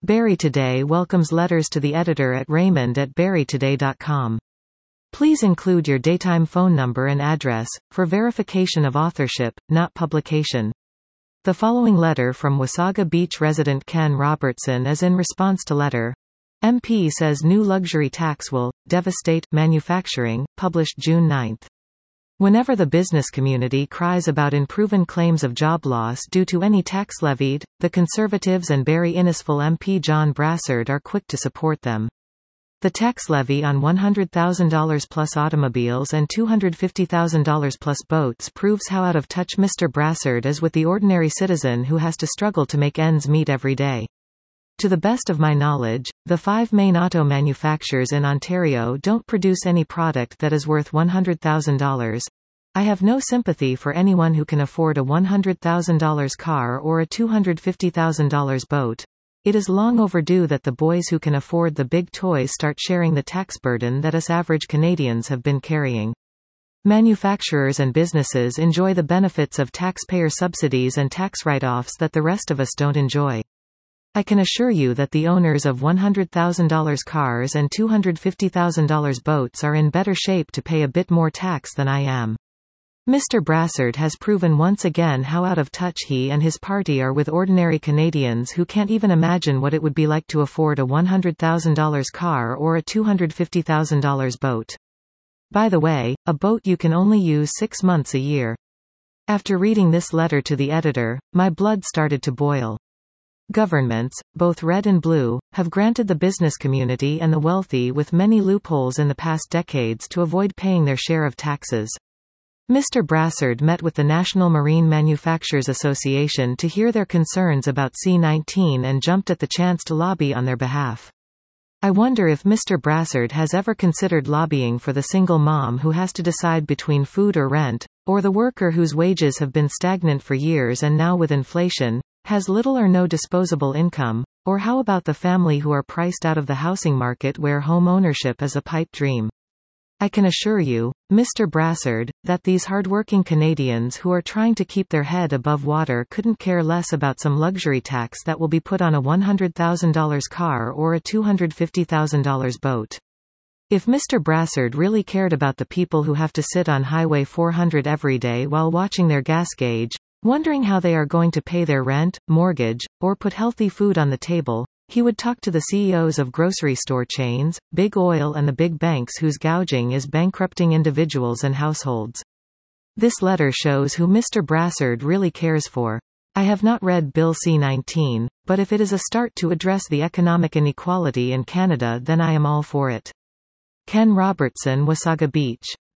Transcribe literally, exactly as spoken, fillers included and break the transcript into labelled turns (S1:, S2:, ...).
S1: Barrie Today welcomes letters to the editor at raymond at barrie today dot com. Please include your daytime phone number and address, for verification of authorship, not publication. The following letter from Wasaga Beach resident Ken Robertson is in response to letter. M P says new luxury tax will devastate manufacturing, published June ninth. Whenever the business community cries about unproven claims of job loss due to any tax levied, the Conservatives and Barrie Innisfil M P John Brassard are quick to support them. The tax levy on one hundred thousand dollars plus automobiles and two hundred fifty thousand dollars plus boats proves how out of touch Mister Brassard is with the ordinary citizen who has to struggle to make ends meet every day. To the best of my knowledge, the five main auto manufacturers in Ontario don't produce any product that is worth one hundred thousand dollars. I have no sympathy for anyone who can afford a one hundred thousand dollars car or a two hundred fifty thousand dollars boat. It is long overdue that the boys who can afford the big toys start sharing the tax burden that us average Canadians have been carrying. Manufacturers and businesses enjoy the benefits of taxpayer subsidies and tax write-offs that the rest of us don't enjoy. I can assure you that the owners of one hundred thousand dollars cars and two hundred fifty thousand dollars boats are in better shape to pay a bit more tax than I am. Mister Brassard has proven once again how out of touch he and his party are with ordinary Canadians who can't even imagine what it would be like to afford a one hundred thousand dollars car or a two hundred fifty thousand dollars boat. By the way, a boat you can only use six months a year. After reading this letter to the editor, my blood started to boil. Governments, both red and blue, have granted the business community and the wealthy with many loopholes in the past decades to avoid paying their share of taxes. Mister Brassard met with the National Marine Manufacturers Association to hear their concerns about C nineteen and jumped at the chance to lobby on their behalf. I wonder if Mister Brassard has ever considered lobbying for the single mom who has to decide between food or rent, or the worker whose wages have been stagnant for years and now with inflation, has little or no disposable income, or how about the family who are priced out of the housing market where home ownership is a pipe dream. I can assure you, Mister Brassard, that these hardworking Canadians who are trying to keep their head above water couldn't care less about some luxury tax that will be put on a one hundred thousand dollars car or a two hundred fifty thousand dollars boat. If Mister Brassard really cared about the people who have to sit on Highway four hundred every day while watching their gas gauge, wondering how they are going to pay their rent, mortgage, or put healthy food on the table, he would talk to the C E Os of grocery store chains, big oil and the big banks whose gouging is bankrupting individuals and households. This letter shows who Mister Brassard really cares for. I have not read Bill C nineteen, but if it is a start to address the economic inequality in Canada then I am all for it. Ken Robertson, Wasaga Beach.